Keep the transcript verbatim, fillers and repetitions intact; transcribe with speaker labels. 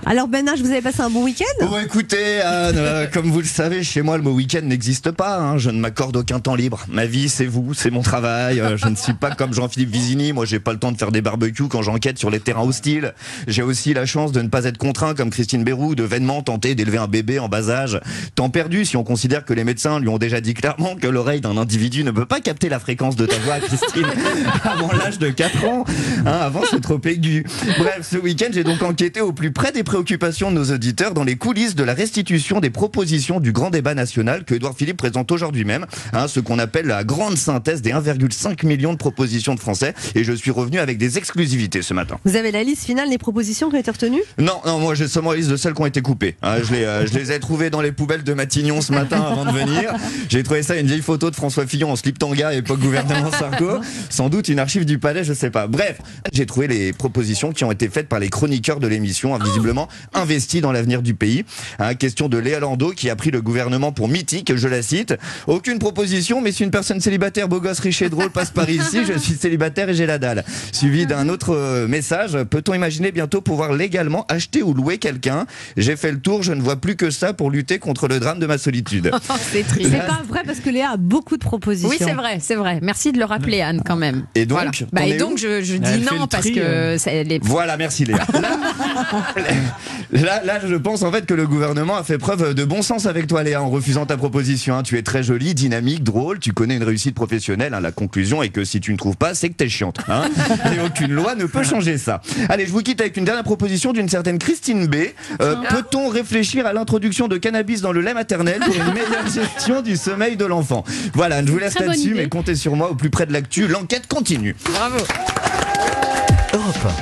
Speaker 1: Alors Ben H, vous avez passé un bon week-end?
Speaker 2: Bon écoutez, Anne, euh, comme vous le savez, chez moi le mot week-end n'existe pas, hein. Je ne m'accorde aucun temps libre. Ma vie c'est vous, c'est mon travail. euh, Je ne suis pas comme Jean-Philippe Vizini, moi j'ai pas le temps de faire des barbecues quand j'enquête sur les terrains hostiles. J'ai aussi la chance de ne pas être contraint comme Christine Béroux de vainement tenter d'élever un bébé en bas âge. Temps perdu si on considère que les médecins lui ont déjà dit clairement que l'oreille d'un individu ne peut pas capter la fréquence de ta voix, Christine, avant l'âge de quatre ans, hein, avant c'est trop aigu. Bref, ce week-end j'ai donc enquêté au plus près des préoccupations de nos auditeurs dans les coulisses de la restitution des propositions du grand débat national que Édouard Philippe présente aujourd'hui même, hein, ce qu'on appelle la grande synthèse des un virgule cinq million de propositions de Français, et je suis revenu avec des exclusivités ce matin.
Speaker 1: Vous avez la liste finale des propositions qui ont été retenues?
Speaker 2: Non, non, moi j'ai seulement la liste de celles qui ont été coupées. Hein, je, les, euh, je les ai trouvées dans les poubelles de Matignon ce matin avant de venir. J'ai trouvé ça une vieille photo de François Fillon en slip tanga époque gouvernement Sarko. Sans doute une archive du palais, je sais pas. Bref, j'ai trouvé les propositions qui ont été faites par les chroniqueurs de l'émission, hein, visiblement investis dans l'avenir du pays. Hein, question de Léa Landau qui a pris le gouvernement pour mythique, je la cite. Aucune proposition, mais si une personne célibataire, beau gosse, riche et drôle passe par ici, je suis célibataire et j'ai la dalle. Suivi d'un autre euh, message, peut-on imaginer bientôt pouvoir légalement acheter ou louer quelqu'un? J'ai fait le tour, je ne vois plus que ça pour lutter contre le drame de ma solitude.
Speaker 3: C'est triste.
Speaker 1: C'est pas vrai parce que Léa a beaucoup de propositions.
Speaker 3: Oui, c'est vrai, c'est vrai. Merci de le rappeler, Anne, quand même.
Speaker 2: Et donc,
Speaker 3: voilà.
Speaker 2: t'en
Speaker 3: bah,
Speaker 2: es
Speaker 3: et donc
Speaker 2: où
Speaker 3: je, je
Speaker 4: Elle
Speaker 3: dis
Speaker 4: fait
Speaker 3: non
Speaker 4: le
Speaker 3: parce
Speaker 4: tri,
Speaker 3: que
Speaker 4: euh.
Speaker 3: c'est les...
Speaker 2: Voilà, merci Léa. Là, là, là, je pense en fait que le gouvernement a fait preuve de bon sens avec toi, Léa, en refusant ta proposition. Hein. Tu es très jolie, dynamique, drôle, tu connais une réussite professionnelle. Hein. La conclusion est que si tu ne trouves pas, c'est que t'es chiante. Hein. Et aucune loi ne peut changer ça. Allez, je vous quitte avec une dernière proposition d'une certaine Christine B. Euh, peut-on réfléchir à l'introduction de cannabis dans le lait maternel pour une meilleure gestion du sommeil de l'enfant? Voilà, je vous laisse
Speaker 5: Très bonne
Speaker 2: là-dessus,
Speaker 5: idée.
Speaker 2: mais comptez sur moi au plus près de l'actu. L'enquête continue.
Speaker 3: Bravo.
Speaker 4: Europe un.